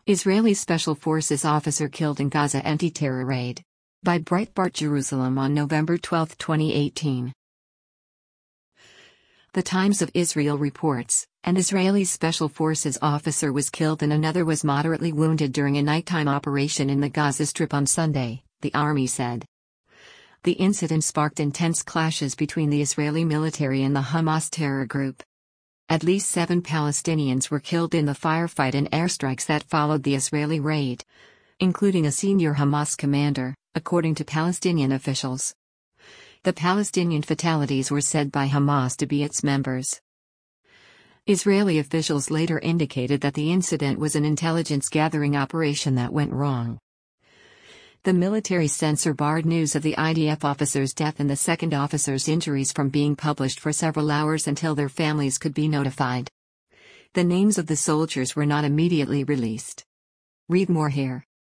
Israeli Special Forces officer killed in Gaza anti-terror raid. By Breitbart Jerusalem on November 12, 2018. The Times of Israel reports, an Israeli Special Forces officer was killed and another was moderately wounded during a nighttime operation in the Gaza Strip on Sunday, the army said. The incident sparked intense clashes between the Israeli military and the Hamas terror group. At least 7 Palestinians were killed in the firefight and airstrikes that followed the Israeli raid, including a senior Hamas commander, according to Palestinian officials. The Palestinian fatalities were said by Hamas to be its members. Israeli officials later indicated that the incident was an intelligence-gathering operation that went wrong. The military censor barred news of the IDF officer's death and the second officer's injuries from being published for several hours until their families could be notified. The names of the soldiers were not immediately released. Read more here.